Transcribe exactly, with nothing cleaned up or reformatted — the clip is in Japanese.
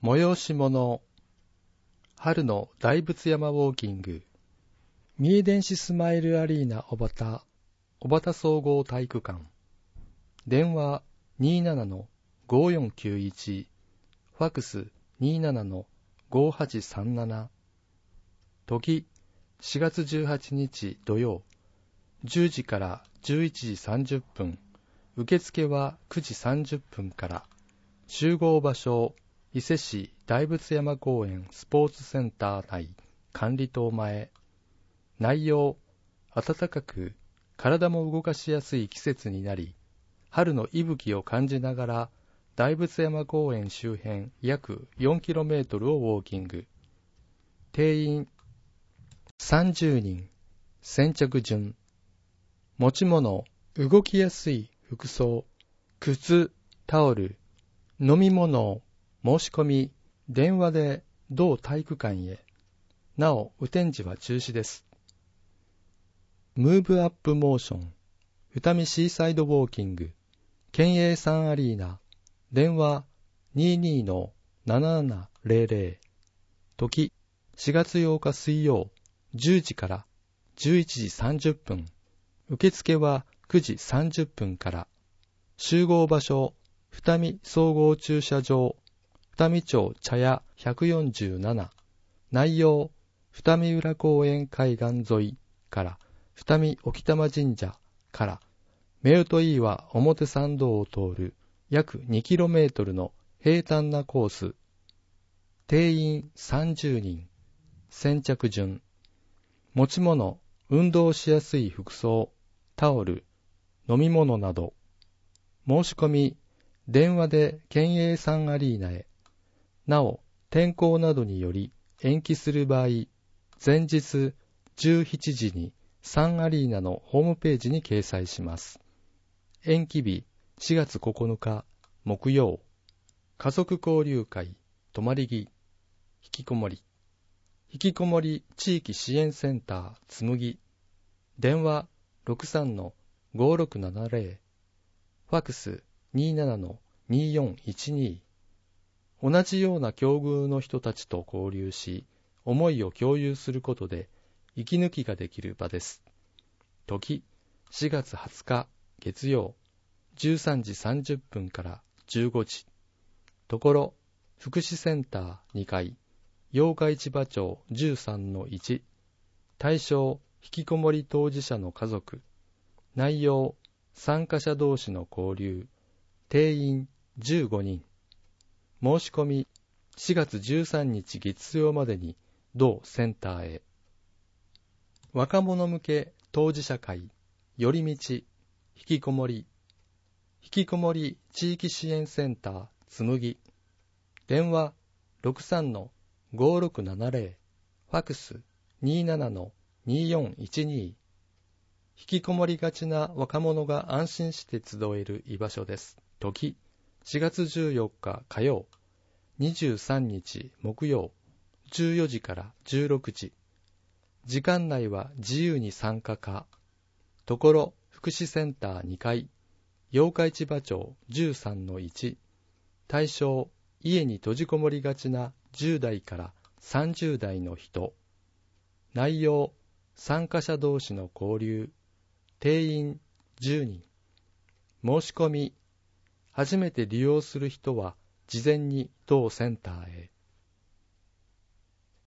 催し物、春の大仏山ウォーキング、三重電子スマイルアリーナ小畑、小畑総合体育館、電話 にーななのごーよんきゅういち、ファクス にーななのごーはちさんなな、時しがつじゅうはちにち土曜、じゅうじからじゅういちじさんじゅっぷん、受付はくじさんじゅっぷんから、集合場所、伊勢市大仏山公園スポーツセンター内管理棟前。内容、暖かく体も動かしやすい季節になり、春の息吹を感じながら大仏山公園周辺約 よんキロメートル をウォーキング。定員さんじゅうにん、先着順。持ち物、動きやすい服装、靴、タオル、飲み物、申し込み、電話で同体育館へ。なお、雨天時は中止です。ムーブアップモーション、二見シーサイドウォーキング、県営サンアリーナ、電話 にーにーのななななぜろぜろ、時しがつようか水曜、じゅうじからじゅういちじさんじゅっぷん、受付はくじさんじゅっぷんから、集合場所、二見総合駐車場、二見町茶屋ひゃくよんじゅうなな、内容、二見浦公園海岸沿いから二見沖玉神社から夫婦岩表参道を通る約 にキロメートル の平坦なコース。定員さんじゅうにん、先着順。持ち物、運動しやすい服装、タオル、飲み物など。申し込み、電話で県営サンアリーナへ。なお、天候などにより延期する場合、前日じゅうしちじにサンアリーナのホームページに掲載します。延期日しがつここのか木曜。家族交流会、泊まり木、引きこもり。引きこもり地域支援センターつむぎ。電話 ろくさんのごーろくななぜろ、ファクス にーななのにーよんいちに。同じような境遇の人たちと交流し、思いを共有することで息抜きができる場です。時しがつはつか月曜、じゅうさんじさんじゅっぷんからじゅうごじ。ところ、福祉センターにかい、八日市場町 じゅうさんのいち。対象、引きこもり当事者の家族。内容、参加者同士の交流。定員じゅうごにん。申し込み、しがつじゅうさんにち月曜までに同センターへ。若者向け当事者会、寄り道、引きこもり。引きこもり地域支援センターつむぎ。電話 ろくさんのごーろくななぜろ、ファクス にーななのにーよんいちに。引きこもりがちな若者が安心して集える居場所です。時しがつじゅうよっか火曜、にじゅうさんにち木曜、じゅうよじからじゅうろくじ。時間内は自由に参加可。ところ、福祉センターにかい、八日市場町 じゅうさんのいち。対象、家に閉じこもりがちなじゅうだいからさんじゅうだいの人。内容、参加者同士の交流。定員じゅうにん。申し込み、初めて利用する人は事前に同センターへ。